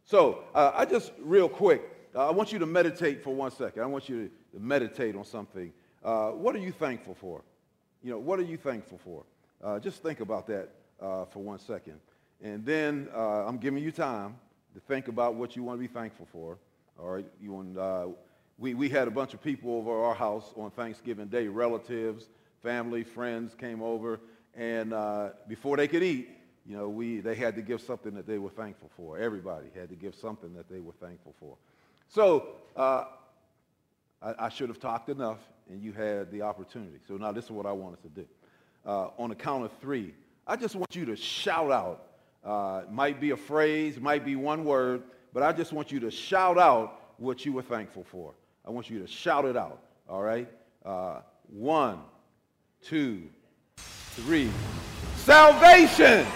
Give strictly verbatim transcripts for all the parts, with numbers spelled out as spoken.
So uh, I just, real quick, uh, I want you to meditate for one second. I want you to meditate on something. Uh, what are you thankful for? You know, what are you thankful for? Uh, just think about that uh, for one second. And then uh, I'm giving you time to think about what you want to be thankful for. All right, you want, uh, we, we had a bunch of people over our house on Thanksgiving Day, relatives, family, friends came over, and uh, before they could eat, you know, we they had to give something that they were thankful for. Everybody had to give something that they were thankful for. So uh, I, I should have talked enough, and you had the opportunity. So now this is what I want us to do. Uh, on the count of three, I just want you to shout out. Uh, it might be a phrase, might be one word, but I just want you to shout out what you were thankful for. I want you to shout it out, all right? Uh, one, two, three. Salvation!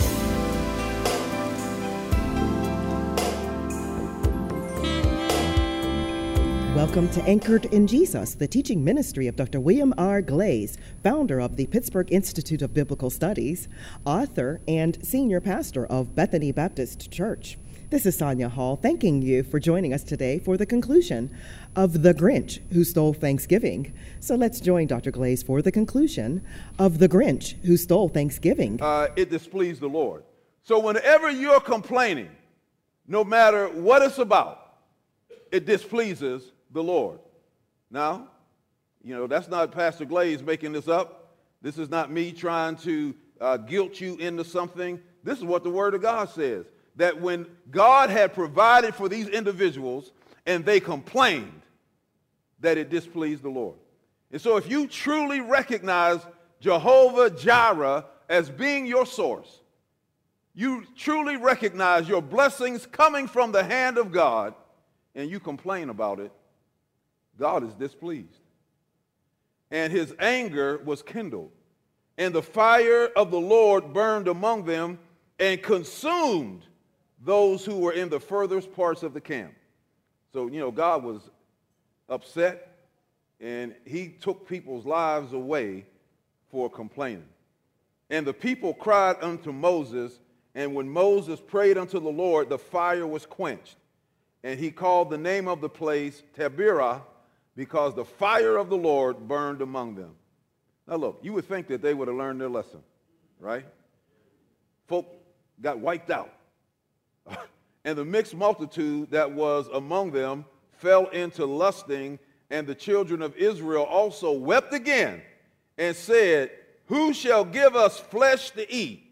Welcome to Anchored in Jesus, the teaching ministry of Doctor William R. Glaze, founder of the Pittsburgh Institute of Biblical Studies, author and senior pastor of Bethany Baptist Church. This is Sonia Hall, thanking you for joining us today for the conclusion of The Grinch Who Stole Thanksgiving. So let's join Doctor Glaze for the conclusion of The Grinch Who Stole Thanksgiving. Uh, it displeased the Lord. So whenever you're complaining, no matter what it's about, it displeases the Lord. Now, you know, that's not Pastor Glaze making this up. This is not me trying to uh, guilt you into something. This is what the Word of God says, that when God had provided for these individuals and they complained, that it displeased the Lord. And so if you truly recognize Jehovah Jireh as being your source, you truly recognize your blessings coming from the hand of God, and you complain about it, God is displeased. And his anger was kindled, and the fire of the Lord burned among them and consumed those who were in the furthest parts of the camp. So, you know, God was upset, and he took people's lives away for complaining. And the people cried unto Moses, and when Moses prayed unto the Lord, the fire was quenched. And he called the name of the place Taberah, because the fire of the Lord burned among them. Now look, you would think that they would have learned their lesson, right? Folk got wiped out. And the mixed multitude that was among them fell into lusting, and the children of Israel also wept again and said, who shall give us flesh to eat?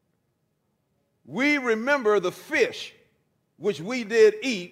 We remember the fish which we did eat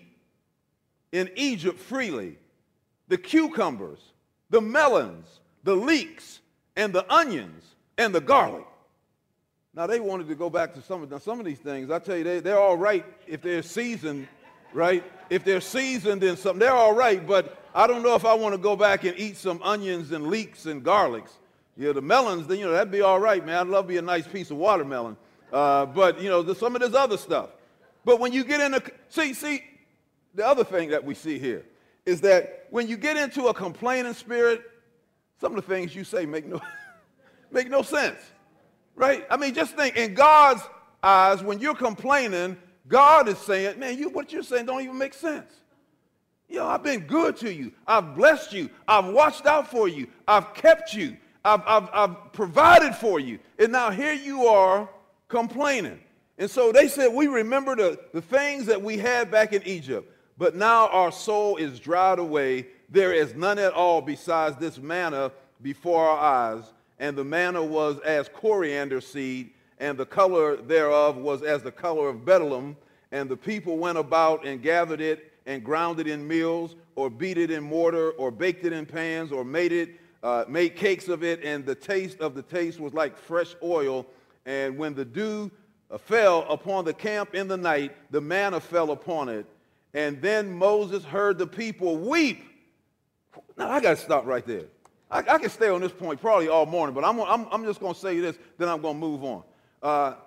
in Egypt freely, the cucumbers, the melons, the leeks, and the onions, and the garlic. Now, they wanted to go back to some of, now, some of these things. I tell you, they, they're all right if they're seasoned, right? If they're seasoned in something, they're all right, but I don't know if I want to go back and eat some onions and leeks and garlics. Yeah, the melons, you know, that'd be all right, man. I'd love to be a nice piece of watermelon. Uh, but, you know, the, some of this other stuff. But when you get into, see, see, the other thing that we see here is that when you get into a complaining spirit, some of the things you say make no, make no sense, right? I mean, just think, in God's eyes, when you're complaining, God is saying, man, you, what you're saying don't even make sense. You know, I've been good to you. I've blessed you. I've watched out for you. I've kept you. I've, I've, I've provided for you. And now here you are complaining. And so they said, we remember the, the things that we had back in Egypt, but now our soul is dried away. There is none at all besides this manna before our eyes. And the manna was as coriander seed, and the color thereof was as the color of bdellium. And the people went about and gathered it and ground it in mills, or beat it in mortar, or baked it in pans, or made it, uh, made cakes of it. And the taste of the taste was like fresh oil. And when the dew uh, fell upon the camp in the night, the manna fell upon it. And then Moses heard the people weep. Now, I got to stop right there. I, I can stay on this point probably all morning, but I'm, I'm, I'm just going to say this, then I'm going to move on. Uh,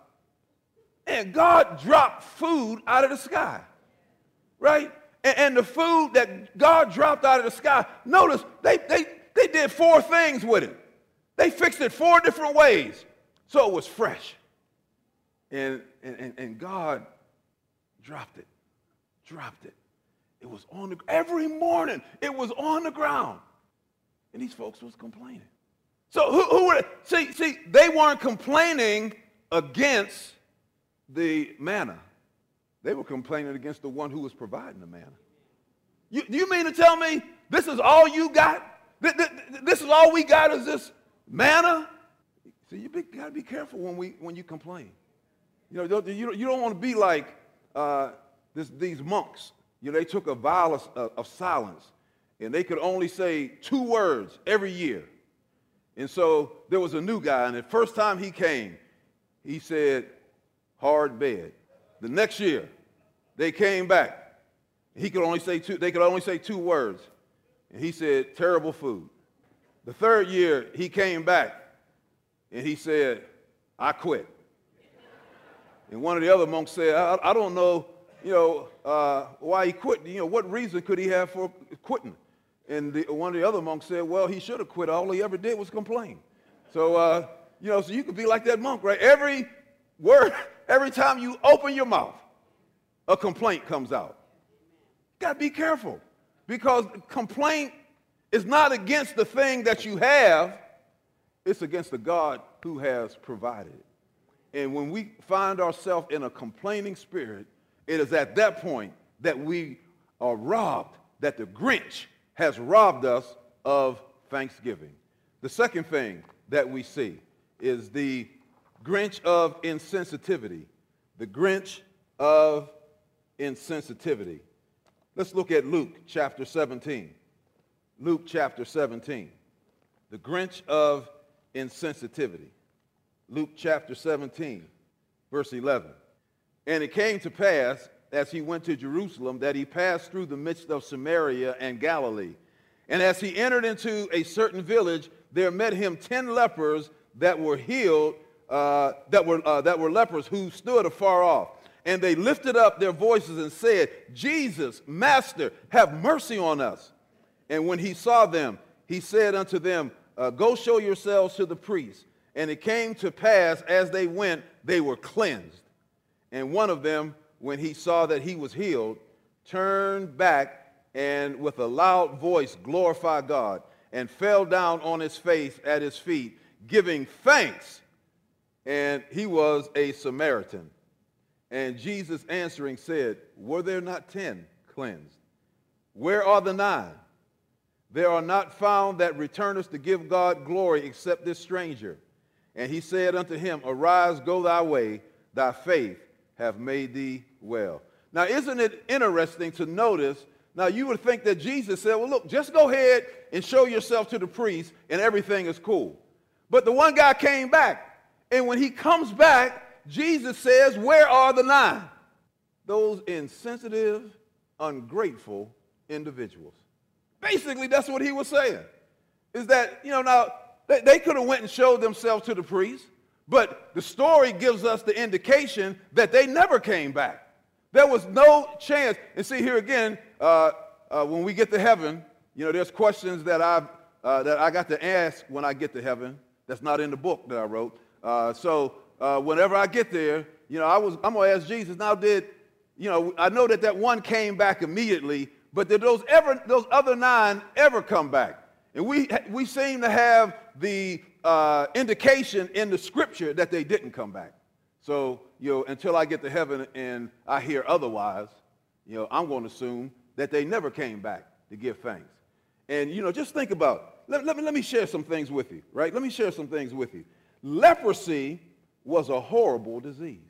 and God dropped food out of the sky, right? And, and the food that God dropped out of the sky, notice they, they, they did four things with it. They fixed it four different ways. So it was fresh. And, and, and God dropped it. dropped it. It was on the, every morning, it was on the ground. And these folks was complaining. So who, who were they? See, see, they weren't complaining against the manna. They were complaining against the one who was providing the manna. You, do you mean to tell me this is all you got? This, this, this is all we got is this manna? So you got to be careful when we when you complain. You know, don't, you, you don't want to be like uh, this, these monks. You know, they took a vow of, uh, of silence, and they could only say two words every year. And so there was a new guy, and the first time he came, he said, hard bed. The next year, they came back. He could only say two, they could only say two words. And he said, terrible food. The third year, he came back, and he said, I quit. And one of the other monks said, I, I don't know, you know, uh, why he quit. You know, what reason could he have for quitting? And the, one of the other monks said, well, he should have quit. All he ever did was complain. So, uh, you know, so you could be like that monk, right? Every word, every time you open your mouth, a complaint comes out. You got to be careful, because complaint is not against the thing that you have. It's against the God who has provided it. And when we find ourselves in a complaining spirit, it is at that point that we are robbed, that the Grinch has robbed us of thanksgiving. The second thing that we see is the Grinch of insensitivity. The Grinch of insensitivity. Let's look at Luke chapter seventeen. Luke chapter seventeen. The Grinch of insensitivity. Luke chapter seventeen, verse eleven. And it came to pass, as he went to Jerusalem, that he passed through the midst of Samaria and Galilee. And as he entered into a certain village, there met him ten lepers that were healed, uh, that were uh, that were lepers who stood afar off. And they lifted up their voices and said, Jesus, Master, have mercy on us. And when he saw them, he said unto them, uh, Go show yourselves to the priests. And it came to pass, as they went, they were cleansed. And one of them, when he saw that he was healed, turned back and with a loud voice glorified God, and fell down on his face at his feet, giving thanks. And he was a Samaritan. And Jesus answering said, Were there not ten cleansed? Where are the nine? There are not found that returneth to give God glory except this stranger. And he said unto him, Arise, go thy way, thy faith have made thee well. Now, isn't it interesting to notice, now you would think that Jesus said, well, look, just go ahead and show yourself to the priest and everything is cool. But the one guy came back, and when he comes back, Jesus says, where are the nine? Those insensitive, ungrateful individuals. Basically, that's what he was saying, is that, you know, now, they, they could have went and showed themselves to the priest, but the story gives us the indication that they never came back. There was no chance. And see, here again, uh, uh, when we get to heaven, you know, there's questions that, I've, uh, that I got to ask when I get to heaven. That's not in the book that I wrote. Uh, so uh, whenever I get there, you know, I was, I'm going to ask Jesus, now did, you know, I know that that one came back immediately, but did those, ever, those other nine ever come back? And we, we seem to have the uh, indication in the scripture that they didn't come back. So, you know, until I get to heaven and I hear otherwise, you know, I'm going to assume that they never came back to give thanks. And, you know, just think about, let, let, me, let me share some things with you, right? Let me share some things with you. Leprosy was a horrible disease.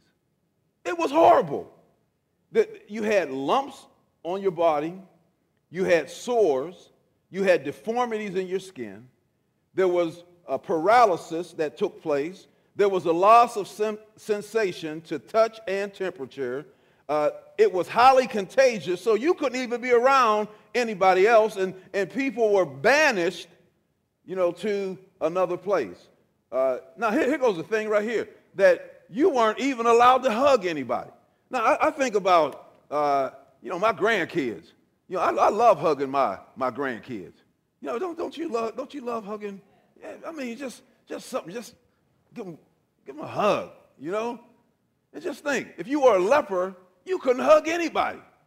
It was horrible. That you had lumps on your body, you had sores, you had deformities in your skin, there was a paralysis that took place, there was a loss of sem- sensation to touch and temperature, uh, it was highly contagious, so you couldn't even be around anybody else, and, and people were banished, you know, to another place. Uh, now, here, here goes the thing right here, that you weren't even allowed to hug anybody. Now, I, I think about, uh, you know, my grandkids. You know, I, I love hugging my, my grandkids. You know, don't, don't you love, don't you love hugging? Yeah, I mean, just, just something, just give them, give them a hug, you know? And just think, if you were a leper, you couldn't hug anybody.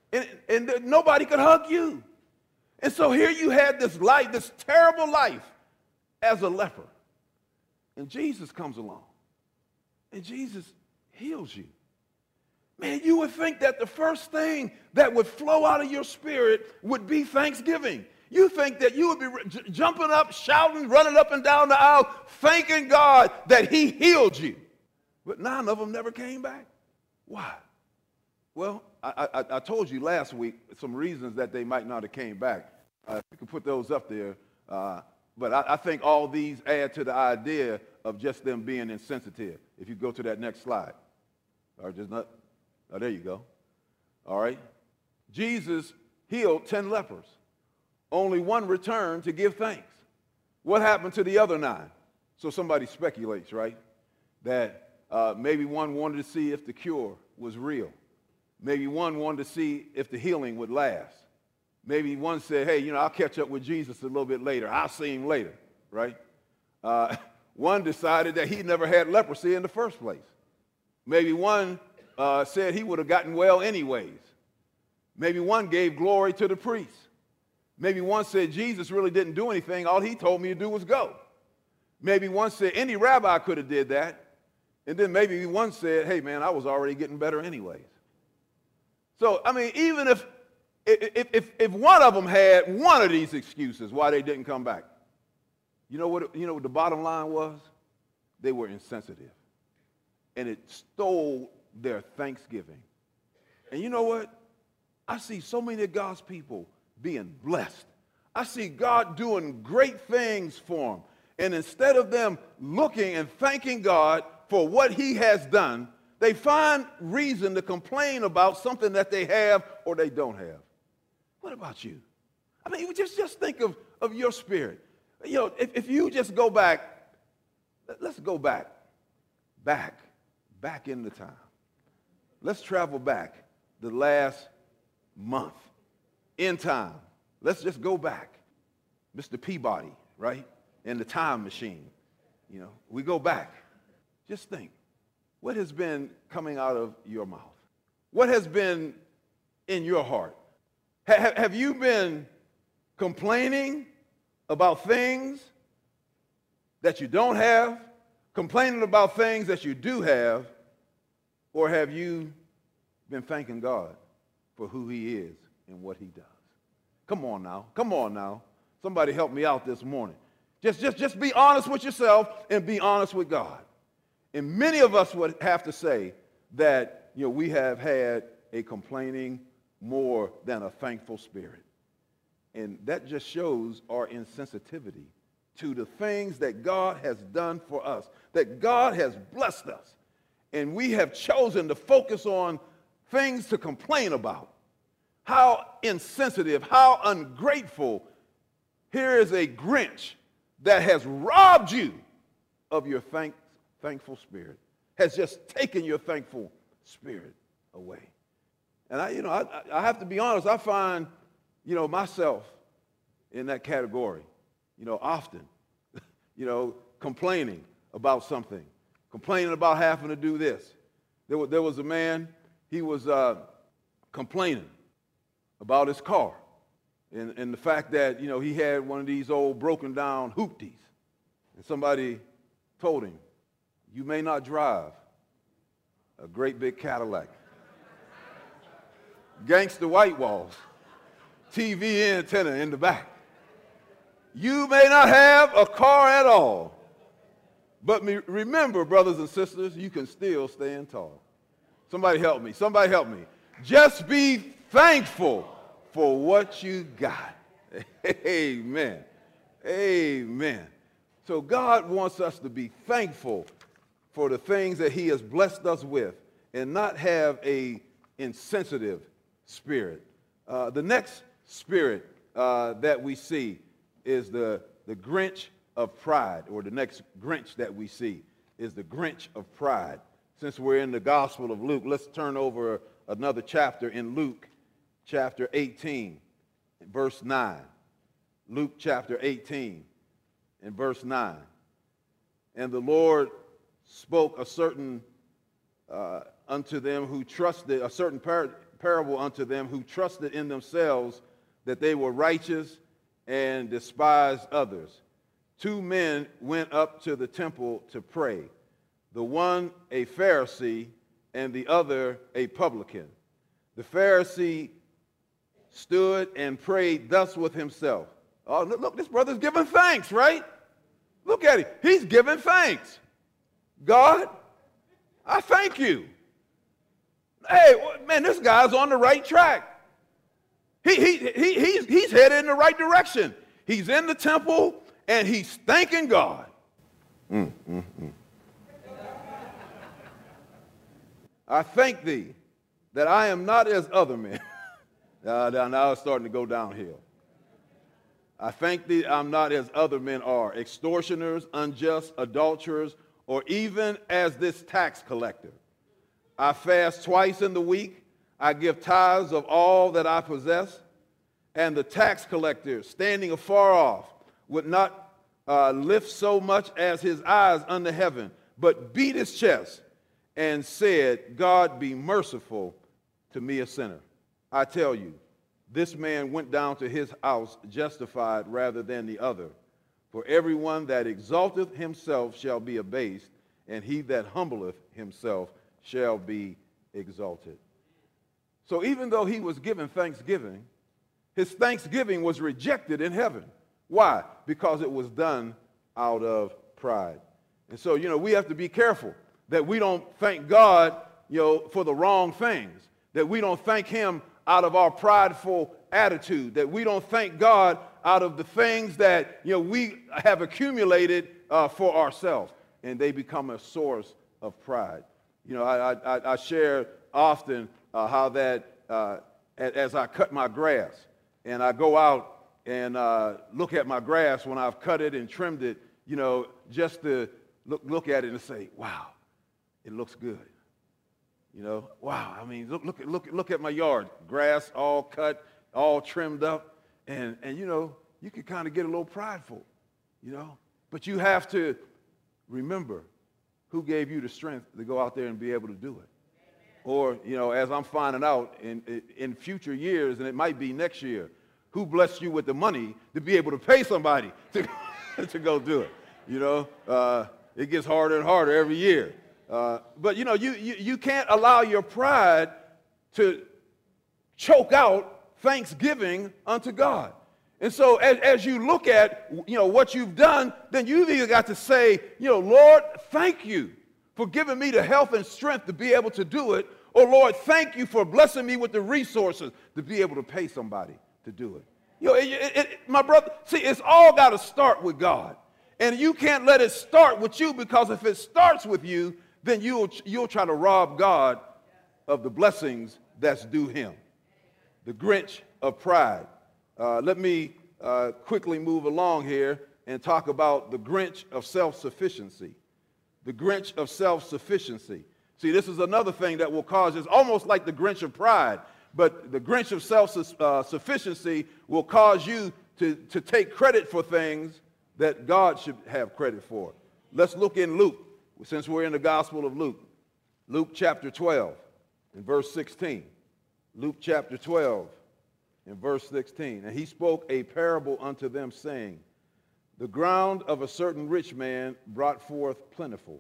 And, and nobody could hug you. And so here you had this life, this terrible life as a leper. And Jesus comes along. And Jesus heals you. Man, you would think that the first thing that would flow out of your spirit would be thanksgiving. You think that you would be j- jumping up, shouting, running up and down the aisle, thanking God that he healed you. But nine of them never came back. Why? Well, I, I, I told you last week some reasons that they might not have came back. Uh, you can put those up there. Uh, but I, I think all these add to the idea of just them being insensitive. If you go to that next slide. Or just not. Oh, there you go. All right. Jesus healed ten lepers. Only one returned to give thanks. What happened to the other nine? So somebody speculates, right, that uh, maybe one wanted to see if the cure was real. Maybe one wanted to see if the healing would last. Maybe one said, hey, you know, I'll catch up with Jesus a little bit later. I'll see him later, right? Uh, one decided that he never had leprosy in the first place. Maybe one uh, said he would have gotten well anyways. Maybe one gave glory to the priest. Maybe one said Jesus really didn't do anything. All he told me to do was go. Maybe one said any rabbi could have did that. And then maybe one said, hey, man, I was already getting better anyways. So, I mean, even if, if, if, if one of them had one of these excuses why they didn't come back, you know what, you know what the bottom line was? They were insensitive. And it stole their thanksgiving. And you know what? I see so many of God's people being blessed. I see God doing great things for them. And instead of them looking and thanking God for what he has done, they find reason to complain about something that they have or they don't have. What about you? I mean, just, just think of, of your spirit. You know, if, if you just go back, let's go back, back, back in the time. Let's travel back the last month in time. Let's just go back. Mister Peabody, right? In the time machine. You know, we go back. Just think. What has been coming out of your mouth? What has been in your heart? Ha- have you been complaining about things that you don't have? Complaining about things that you do have? Or have you been thanking God for who he is and what he does? Come on now. Come on now. Somebody help me out this morning. Just, just, just be honest with yourself and be honest with God. And many of us would have to say that, you know, we have had a complaining more than a thankful spirit. And that just shows our insensitivity to the things that God has done for us, that God has blessed us. And we have chosen to focus on things to complain about. How insensitive, how ungrateful. Here is a Grinch that has robbed you of your thank, thankful spirit, has just taken your thankful spirit away. And I, you know, I, I have to be honest, I find, you know, myself in that category, you know, often, you know, complaining about something, complaining about having to do this. There was, there was a man, he was uh, complaining about his car and, and the fact that, you know, he had one of these old broken down hoopties. And somebody told him, you may not drive a great big Cadillac, gangster white walls, T V antenna in the back. You may not have a car at all. But me, remember, brothers and sisters, you can still stand tall. Somebody help me. Somebody help me. Just be thankful for what you got. Amen. Amen. So God wants us to be thankful for the things that he has blessed us with and not have a insensitive spirit. Uh, the next spirit uh, that we see is the, the Grinch of pride, or the next Grinch that we see is the Grinch of pride. Since we're in the Gospel of Luke, let's turn over another chapter in Luke, chapter eighteen, verse nine. Luke chapter eighteen, and verse nine. And the Lord spoke a certain uh, unto them who trusted, a certain par- parable unto them who trusted in themselves that they were righteous and despised others. Two men went up to the temple to pray, the one a Pharisee and the other a publican. The Pharisee stood and prayed thus with himself. Oh, look, look, this brother's giving thanks, right? Look at him. He's giving thanks. God, I thank you. Hey, man, this guy's on the right track. He, he, he, he's, he's headed in the right direction. He's in the temple, and he's thanking God. Mm, mm, mm. I thank thee that I am not as other men. uh, now it's starting to go downhill. I thank thee I'm not as other men are, extortioners, unjust, adulterers, or even as this tax collector. I fast twice in the week. I give tithes of all that I possess. And the tax collector, standing afar off, would not uh, lift so much as his eyes unto heaven, but beat his chest and said, God, be merciful to me, a sinner. I tell you, this man went down to his house justified rather than the other. For everyone that exalteth himself shall be abased, and he that humbleth himself shall be exalted. So even though he was given thanksgiving, his thanksgiving was rejected in heaven. Why? Because it was done out of pride. And so, you know, we have to be careful that we don't thank God, you know, for the wrong things, that we don't thank him out of our prideful attitude, that we don't thank God out of the things that, you know, we have accumulated uh, for ourselves, and they become a source of pride. You know, I, I, I share often uh, how that uh, as I cut my grass, and I go out and uh, look at my grass when I've cut it and trimmed it, you know, just to look, look at it and say, wow, it looks good. You know, wow, I mean, look, look, look, look at my yard. Grass all cut, all trimmed up. And, and you know, you can kind of get a little prideful, you know. But you have to remember who gave you the strength to go out there and be able to do it. Or, you know, as I'm finding out in, in future years, and it might be next year, who blessed you with the money to be able to pay somebody to, to go do it. You know, uh, it gets harder and harder every year. Uh, but, you know, you, you, you can't allow your pride to choke out thanksgiving unto God. And so as, as you look at, you know, what you've done, then you've either got to say, you know, Lord, thank you for giving me the health and strength to be able to do it. Or, Lord, thank you for blessing me with the resources to be able to pay somebody to do it. You know, it, it, it, my brother, see, it's all got to start with God. And you can't let it start with you, because if it starts with you, then you'll, you'll try to rob God of the blessings that's due him. The Grinch of pride. Uh, let me uh, quickly move along here and talk about the Grinch of self-sufficiency. The Grinch of self-sufficiency. See, this is another thing that will cause, it's almost like the Grinch of pride, but the Grinch of self-sufficiency will cause you to, to take credit for things that God should have credit for. Let's look in Luke, since we're in the Gospel of Luke. Luke chapter twelve and verse sixteen. Luke chapter twelve and verse sixteen. And he spoke a parable unto them, saying, the ground of a certain rich man brought forth plentiful.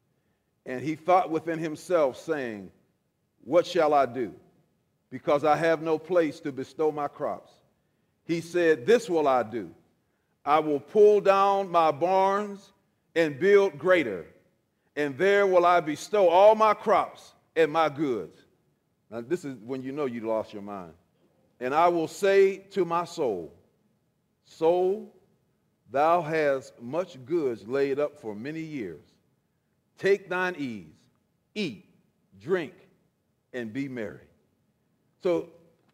And he thought within himself, saying, what shall I do? Because I have no place to bestow my crops. He said, this will I do. I will pull down my barns and build greater, and there will I bestow all my crops and my goods. Now, this is when you know you lost your mind. And I will say to my soul, soul, thou hast much goods laid up for many years. Take thine ease, eat, drink, and be merry. So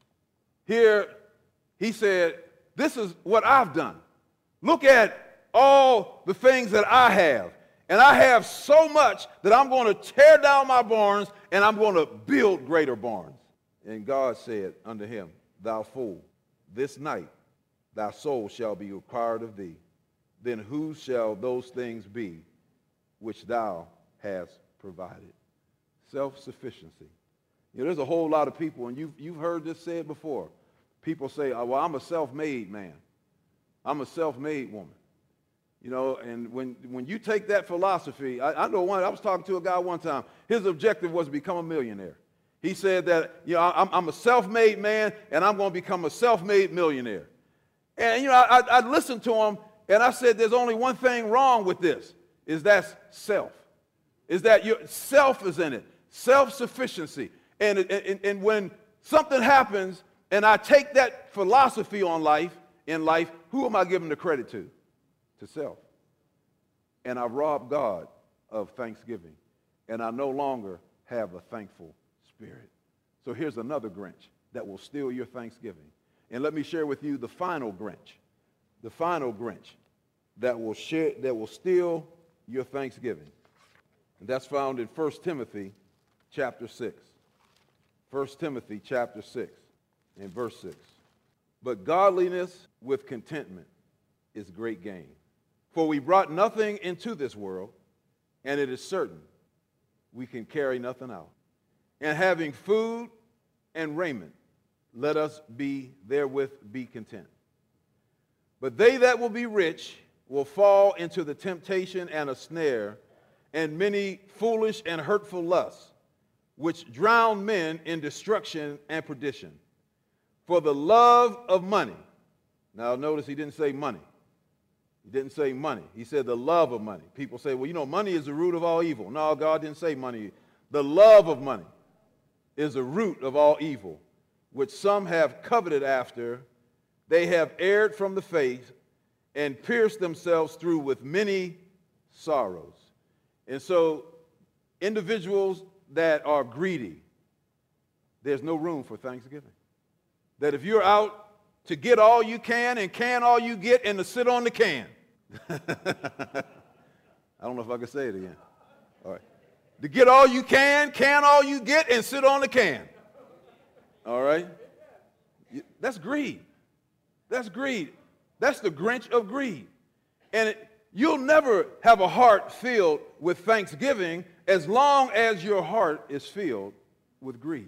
here he said, this is what I've done. Look at all the things that I have. And I have so much that I'm going to tear down my barns and I'm going to build greater barns. And God said unto him, thou fool, this night thy soul shall be required of thee. Then whose shall those things be which thou hast provided? Self-sufficiency. You know, there's a whole lot of people, and you've, you've heard this said before. People say, oh, well, I'm a self-made man. I'm a self-made woman. You know, and when, when you take that philosophy, I, I know one, I was talking to a guy one time. His objective was to become a millionaire. He said that, you know, I'm, I'm a self-made man, and I'm going to become a self-made millionaire. And, you know, I, I listened to him, and I said, there's only one thing wrong with this, is that's self. Is that your self is in it, self-sufficiency. And, and, and when something happens, and I take that philosophy on life, in life, who am I giving the credit to? To self. And I rob God of thanksgiving. And I no longer have a thankful spirit. So here's another Grinch that will steal your Thanksgiving. And let me share with you the final Grinch. The final Grinch that will share, that will steal your Thanksgiving. And that's found in First Timothy chapter six. First Timothy chapter six and verse six. But godliness with contentment is great gain. For we brought nothing into this world, and it is certain we can carry nothing out. And having food and raiment, let us be therewith be content. But they that will be rich will fall into the temptation and a snare, and many foolish and hurtful lusts, which drown men in destruction and perdition. For the love of money. Now notice he didn't say money. He didn't say money. He said the love of money. People say, well, you know, money is the root of all evil. No, God didn't say money. The love of money is the root of all evil, which some have coveted after. They have erred from the faith and pierced themselves through with many sorrows. And so individuals that are greedy, there's no room for thanksgiving. That if you're out to get all you can and can all you get and to sit on the can. I don't know if I can say it again. All right. To get all you can, can all you get, and sit on the can. All right? That's greed. That's greed. That's the Grinch of greed. And it, you'll never have a heart filled with thanksgiving as long as your heart is filled with greed.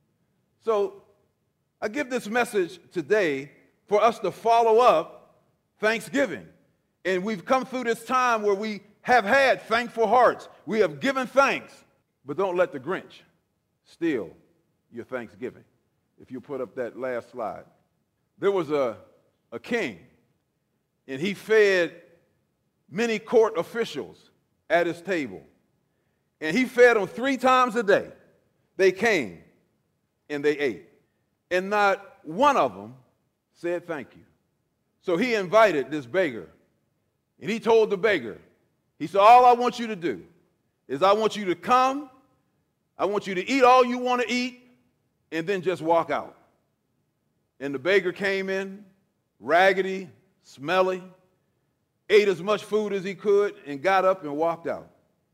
So I give this message today for us to follow up Thanksgiving. And we've come through this time where we have had thankful hearts. We have given thanks. But don't let the Grinch steal your Thanksgiving. If you put up that last slide. There was a, a king, and he fed many court officials at his table. And he fed them three times a day. They came and they ate. And not one of them said thank you. So he invited this beggar. And he told the beggar, he said, all I want you to do is I want you to come, I want you to eat all you want to eat, and then just walk out. And the beggar came in, raggedy, smelly, ate as much food as he could, and got up and walked out.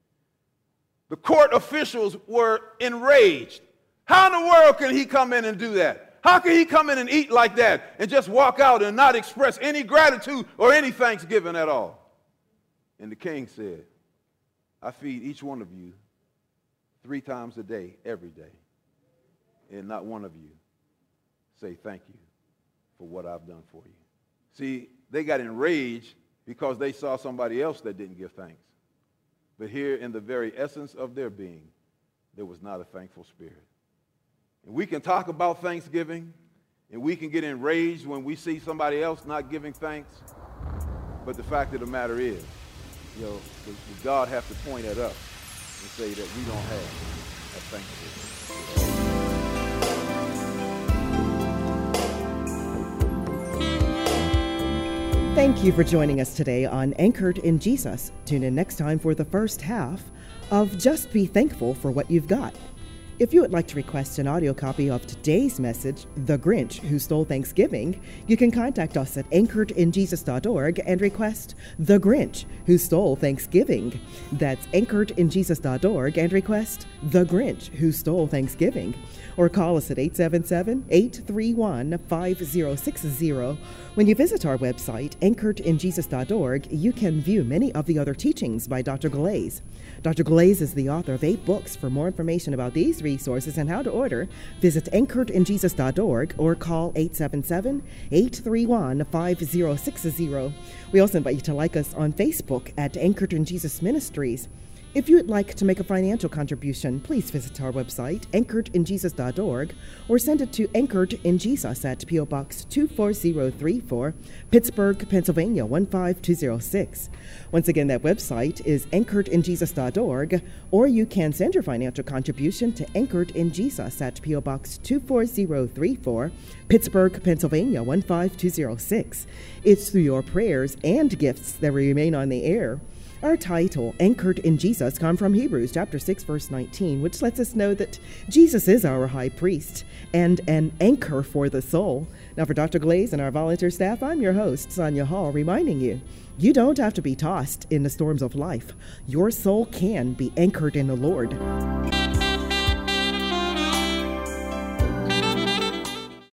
The court officials were enraged. How in the world can he come in and do that? How can he come in and eat like that and just walk out and not express any gratitude or any thanksgiving at all? And the king said, I feed each one of you three times a day, every day. And not one of you say thank you for what I've done for you. See, they got enraged because they saw somebody else that didn't give thanks. But here in the very essence of their being, there was not a thankful spirit. And we can talk about Thanksgiving, and we can get enraged when we see somebody else not giving thanks. But the fact of the matter is, you know, does God have to point at us and say that we don't have a Thanksgiving? Thank you for joining us today on Anchored in Jesus. Tune in next time for the first half of Just Be Thankful for What You've Got. If you would like to request an audio copy of today's message, The Grinch Who Stole Thanksgiving, you can contact us at anchored in jesus dot org and request The Grinch Who Stole Thanksgiving. That's anchored in jesus dot org and request The Grinch Who Stole Thanksgiving. Or call us at eight seven seven, eight three one, five zero six zero. When you visit our website, anchored in jesus dot org, you can view many of the other teachings by Doctor Glaze. Doctor Glaze is the author of eight books. For more information about these readings, resources and how to order, visit anchored in jesus dot org or call eight seven seven, eight three one, five zero six zero. We also invite you to like us on Facebook at Anchored in Jesus Ministries. If you would like to make a financial contribution, please visit our website, anchored in jesus dot org, or send it to Anchored in Jesus at P O. Box two four zero three four, Pittsburgh, Pennsylvania one five two zero six. Once again, that website is anchored in jesus dot org, or you can send your financial contribution to Anchored in Jesus at P O. Box two four zero three four, Pittsburgh, Pennsylvania one five two zero six. It's through your prayers and gifts that we remain on the air. Our title, Anchored in Jesus, comes from Hebrews chapter six, verse nineteen, which lets us know that Jesus is our high priest and an anchor for the soul. Now, for Doctor Glaze and our volunteer staff, I'm your host, Sonia Hall, reminding you, you don't have to be tossed in the storms of life. Your soul can be anchored in the Lord.